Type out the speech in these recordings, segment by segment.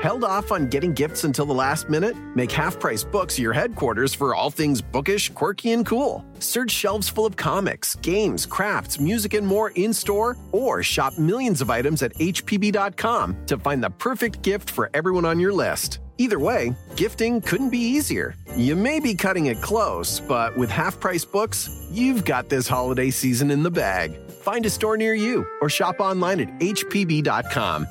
Held off on getting gifts until the last minute? Make Half Price Books your headquarters for all things bookish, quirky, and cool. Search shelves full of comics, games, crafts, music, and more in-store, or shop millions of items at hpb.com to find the perfect gift for everyone on your list. Either way, gifting couldn't be easier. You may be cutting it close, but with Half Price Books, you've got this holiday season in the bag. Find a store near you or shop online at hpb.com.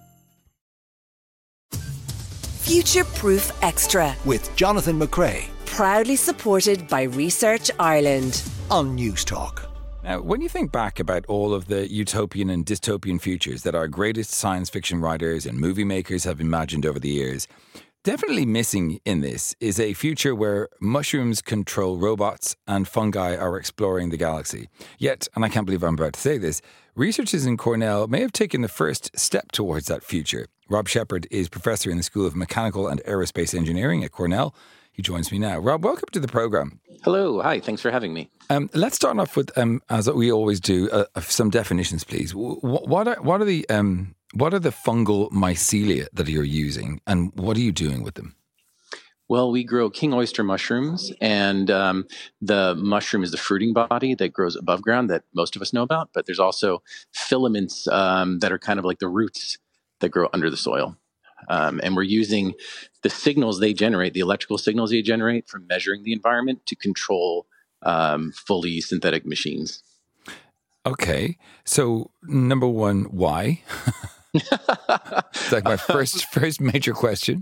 Future Proof Extra with Jonathan McCrae. Proudly supported by Research Ireland on News Talk. Now, when you think back about all of the utopian and dystopian futures that our greatest science fiction writers and movie makers have imagined over the years, definitely missing in this is a future where mushrooms control robots and fungi are exploring the galaxy. Yet, and I can't believe I'm about to say this, researchers in Cornell may have taken the first step towards that future. Rob Shepherd is professor in the School of Mechanical and Aerospace Engineering at Cornell. He joins me now. Rob, welcome to the program. Hello. Hi. Thanks for having me. Let's start off with, as we always do, some definitions, please. What are the fungal mycelia that you're using, and what are you doing with them? Well, we grow king oyster mushrooms, and the mushroom is the fruiting body that grows above ground that most of us know about. But there's also filaments that are kind of like the roots that grow under the soil. And we're using the signals they generate, the electrical signals they generate from measuring the environment to control fully synthetic machines. Okay. So, number one, why? It's like my first major question.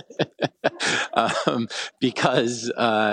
Because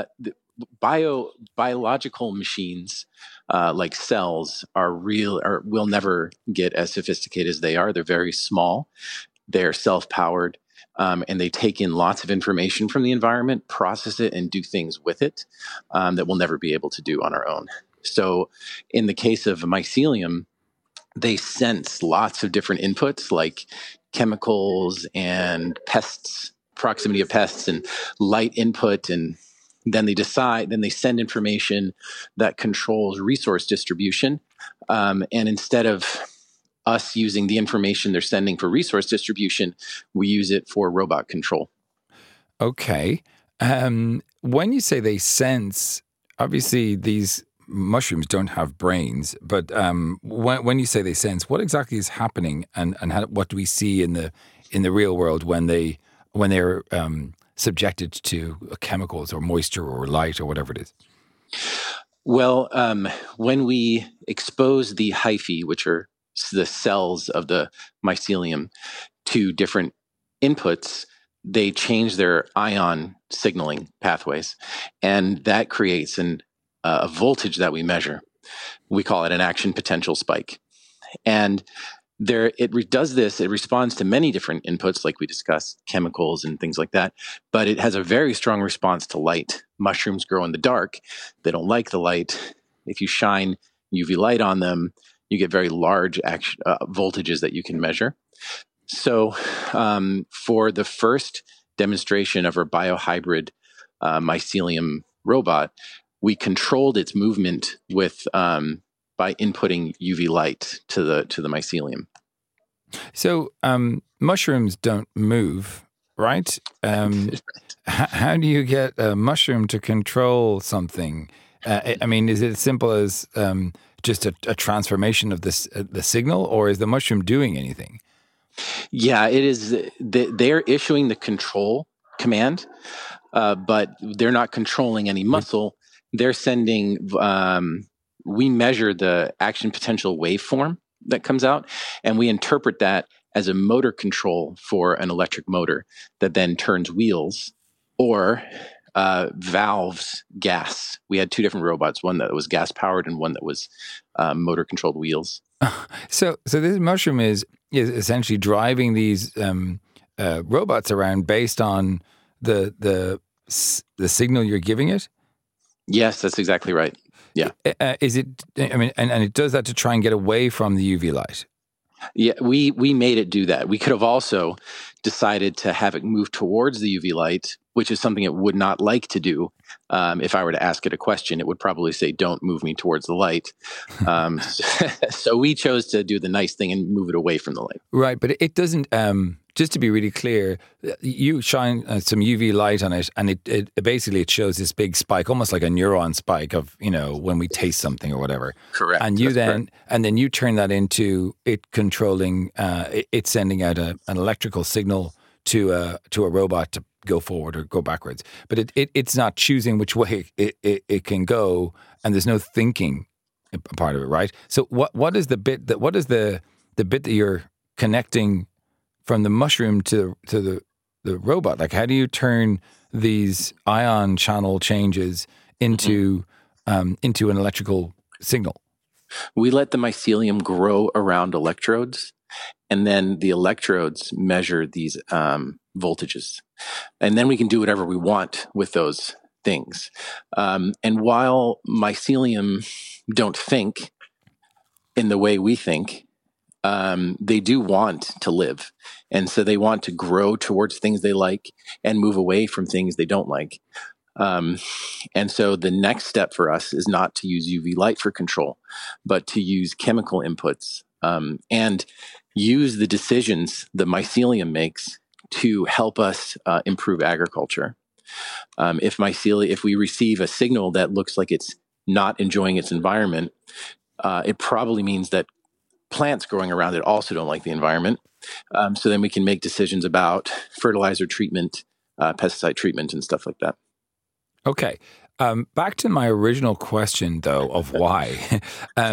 biological machines like cells will never get as sophisticated as they are. They're very small. They're self-powered, and they take in lots of information from the environment, process it, and do things with it that we'll never be able to do on our own. So in the case of mycelium, they sense lots of different inputs like chemicals and pests, proximity of pests and light input, and then they send information that controls resource distribution. And instead of us using the information they're sending for resource distribution, we use it for robot control. Okay. When you say they sense, obviously these mushrooms don't have brains, but when you say they sense, what exactly is happening, and what do we see in the real world when they're subjected to chemicals or moisture or light or whatever it is? Well, when we expose the hyphae, which are the cells of the mycelium, to different inputs, they change their ion signaling pathways, and that creates a voltage that we measure. We call it an action potential spike. And it responds to many different inputs, like we discussed, chemicals and things like that, but it has a very strong response to light. Mushrooms grow in the dark. They don't like the light. If you shine UV light on them, you get very large voltages that you can measure. So for the first demonstration of our biohybrid mycelium robot, we controlled its movement by inputting UV light to the mycelium. So mushrooms don't move, right? How do you get a mushroom to control something? I mean, is it as simple as just a transformation of the signal, or is the mushroom doing anything? Yeah, it is. They're issuing the control command, but they're not controlling any muscle. They're sending, we measure the action potential waveform that comes out, and we interpret that as a motor control for an electric motor that then turns wheels or valves gas. We had two different robots, one that was gas powered and one that was motor controlled wheels. So this mushroom is essentially driving these robots around based on the signal you're giving it? Yes, that's exactly right. Yeah. Is it? I mean, and it does that to try and get away from the UV light. Yeah, we made it do that. We could have also decided to have it move towards the UV light, which is something it would not like to do. If I were to ask it a question, it would probably say, "Don't move me towards the light." So we chose to do the nice thing and move it away from the light. Right, but it doesn't. Just to be really clear, you shine some UV light on it, and it basically it shows this big spike, almost like a neuron spike of when we taste something or whatever. Correct. And then you turn that into it controlling, it sending out an electrical signal to a robot to go forward or go backwards. But it's not choosing which way it can go, and there's no thinking part of it, right? So what is the bit that you're connecting from the mushroom to the robot? Like, how do you turn these ion channel changes into an electrical signal? We let the mycelium grow around electrodes, and then the electrodes measure these voltages. And then we can do whatever we want with those things. And while mycelium don't think in the way we think, they do want to live. And so they want to grow towards things they like and move away from things they don't like. And so the next step for us is not to use UV light for control, but to use chemical inputs and use the decisions the mycelium makes to help us improve agriculture. If we receive a signal that looks like it's not enjoying its environment, it probably means that plants growing around it also don't like the environment. So then we can make decisions about fertilizer treatment, pesticide treatment, and stuff like that. Okay. Back to my original question, though, of why.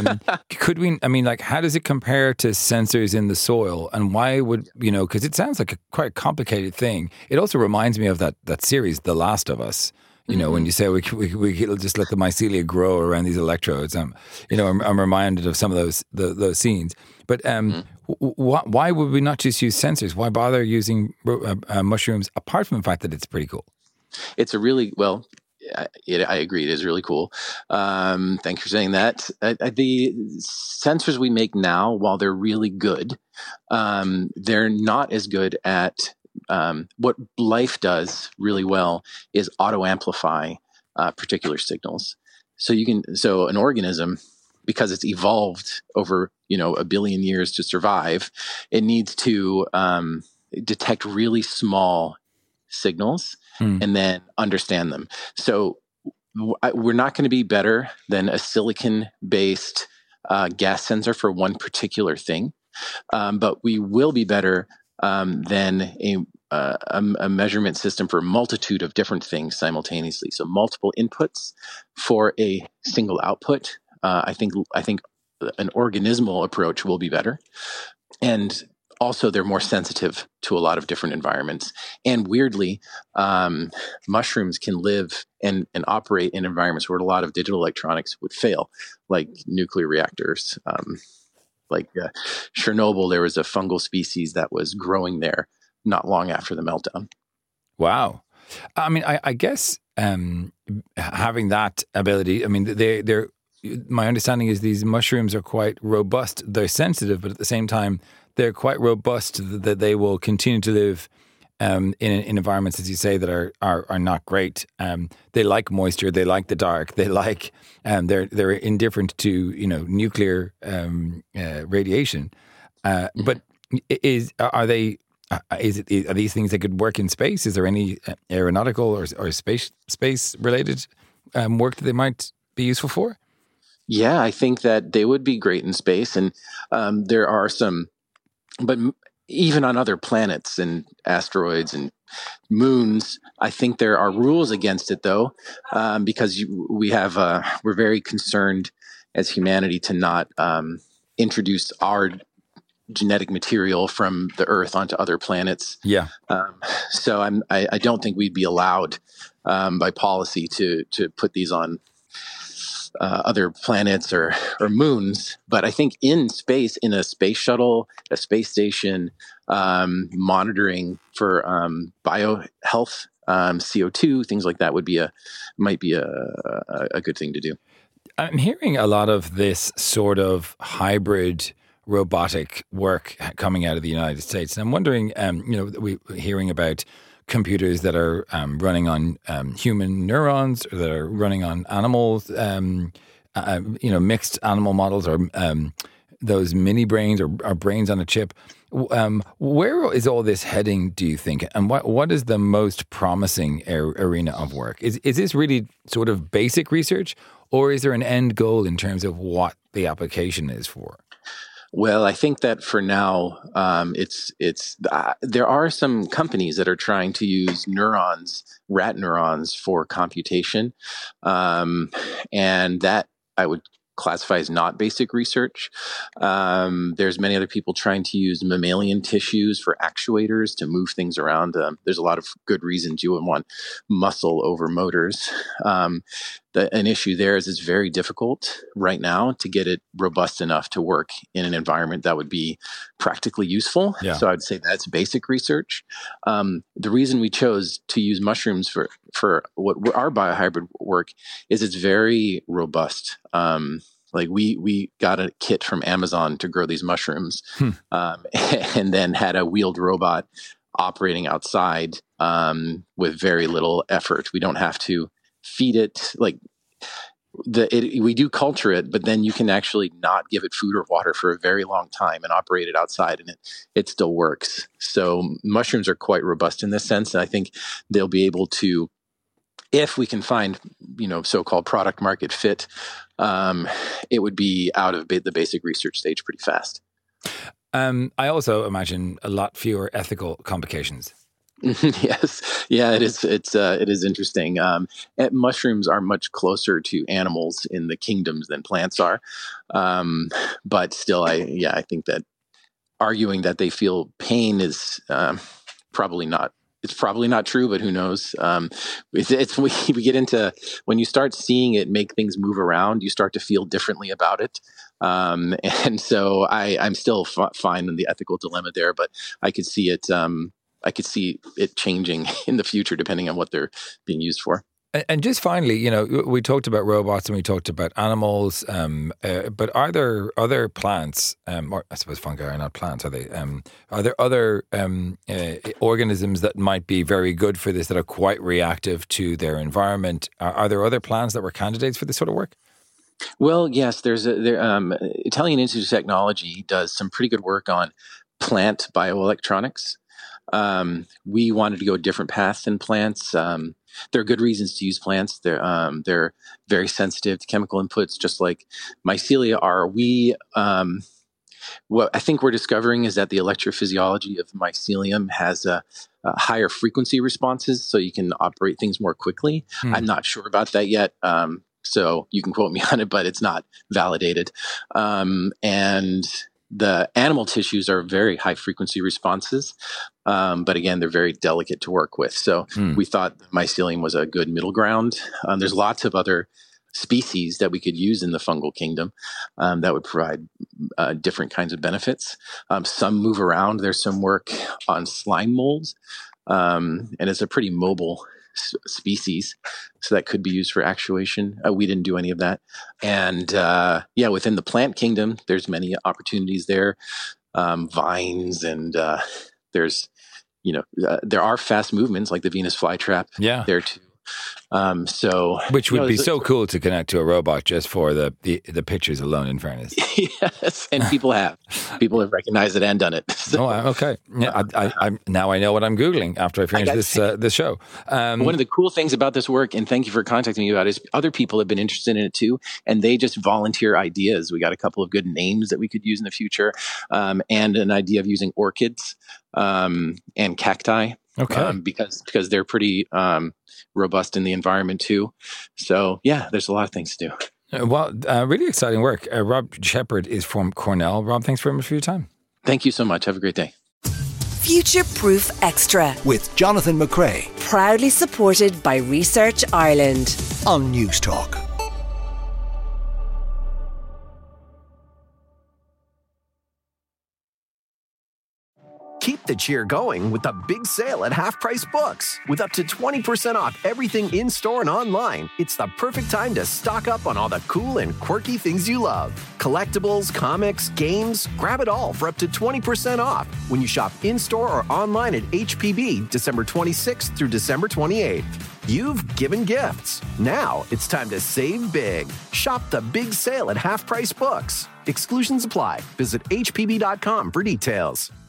How does it compare to sensors in the soil? And why would, because it sounds like a quite complicated thing. It also reminds me of that series, The Last of Us. When you say we just let the mycelia grow around these electrodes, I'm reminded of some of those scenes. But why would we not just use sensors? Why bother using mushrooms, apart from the fact that it's pretty cool? It's a really, I agree, it is really cool. Thanks for saying that. The sensors we make now, while they're really good, they're not as good at what life does really well is auto-amplify particular signals. So an organism, because it's evolved over 1 billion years to survive, it needs to detect really small signals and then understand them. So we're not going to be better than a silicon-based gas sensor for one particular thing, but we will be better than a measurement system for a multitude of different things simultaneously. So multiple inputs for a single output. I think an organismal approach will be better. And also, they're more sensitive to a lot of different environments. And weirdly, mushrooms can live and operate in environments where a lot of digital electronics would fail, like nuclear reactors. Like Chernobyl, there was a fungal species that was growing there not long after the meltdown. Wow. I guess having that ability, they're my understanding is these mushrooms are quite robust. They're sensitive, but at the same time, they're quite robust that they will continue to live in environments, as you say, that are not great. They like moisture. They like the dark. They like they're indifferent to nuclear radiation. But are these things that could work in space? Is there any aeronautical or space related work that they might be useful for? Yeah, I think that they would be great in space, and there are some. But even on other planets and asteroids and moons, I think there are rules against it, though, because we're very concerned as humanity to not introduce our genetic material from the Earth onto other planets. Yeah. So I don't think we'd be allowed by policy to put these on other planets or moons. But I think in space, in a space shuttle, a space station, monitoring for biohealth, CO2, things like that might be a good thing to do. I'm hearing a lot of this sort of hybrid robotic work coming out of the United States. And I'm wondering, we're hearing about computers that are running on human neurons, or that are running on animals, mixed animal models, or those mini brains, or brains on a chip. Where is all this heading, do you think? And what is the most promising arena of work? Is this really sort of basic research, or is there an end goal in terms of what the application is for? Well, I think that for now, there are some companies that are trying to use rat neurons for computation, and that I would classify as not basic research. There's many other people trying to use mammalian tissues for actuators to move things around. There's a lot of good reasons you would want muscle over motors. An issue there is it's very difficult right now to get it robust enough to work in an environment that would be practically useful. Yeah. So I'd say that's basic research. The reason we chose to use mushrooms for what our biohybrid work is it's very robust. Like we got a kit from Amazon to grow these mushrooms, and then had a wheeled robot operating outside with very little effort. We don't have to feed it. We do culture it, but then you can actually not give it food or water for a very long time and operate it outside, and it still works. So mushrooms are quite robust in this sense, and I think they'll be able to, if we can find, so-called product market fit, it would be out of the basic research stage pretty fast. I also imagine a lot fewer ethical complications. Yes. Yeah, it is. It is interesting. Mushrooms are much closer to animals in the kingdoms than plants are. But still, I think that arguing that they feel pain is probably not. It's probably not true, but who knows? We get into, when you start seeing it make things move around, you start to feel differently about it. And so I'm still fine in the ethical dilemma there, but I could see it. I could see it changing in the future depending on what they're being used for. And just finally, we talked about robots and we talked about animals, but are there other plants, or I suppose fungi are not plants, are they? Are there other organisms that might be very good for this, that are quite reactive to their environment? Are there other plants that were candidates for this sort of work? Well, yes, there's Italian Institute of Technology does some pretty good work on plant bioelectronics. We wanted to go a different path than plants. There are good reasons to use plants. They're very sensitive to chemical inputs, just like mycelia are. What I think we're discovering is that the electrophysiology of mycelium has higher frequency responses, so you can operate things more quickly. I'm not sure about that yet. So you can quote me on it, but it's not validated. And the animal tissues are very high frequency responses. But again, they're very delicate to work with. So we thought mycelium was a good middle ground. There's lots of other species that we could use in the fungal kingdom that would provide different kinds of benefits. Some move around. There's some work on slime molds, and it's a pretty mobile species, so that could be used for actuation. We didn't do any of that. And within the plant kingdom, there's many opportunities there, vines, and there's there are fast movements like the Venus flytrap there too. Which would be so cool to connect to a robot just for the pictures alone, in fairness. Yes, and people have recognized it and done it. So, okay. Yeah, I now I know what I'm Googling after I finish this show. One of the cool things about this work, and thank you for contacting me about it, is other people have been interested in it too, and they just volunteer ideas. We got a couple of good names that we could use in the future, and an idea of using orchids and cacti. Okay. Because they're pretty robust in the environment too. So there's a lot of things to do. Well, really exciting work. Rob Shepherd is from Cornell. Rob, thanks very much for your time. Thank you so much. Have a great day. Future Proof Extra with Jonathan McCrea, proudly supported by Research Ireland on News Talk. Keep the cheer going with the big sale at Half Price Books. With up to 20% off everything in-store and online, it's the perfect time to stock up on all the cool and quirky things you love. Collectibles, comics, games, grab it all for up to 20% off when you shop in-store or online at HPB December 26th through December 28th. You've given gifts. Now it's time to save big. Shop the big sale at Half Price Books. Exclusions apply. Visit hpb.com for details.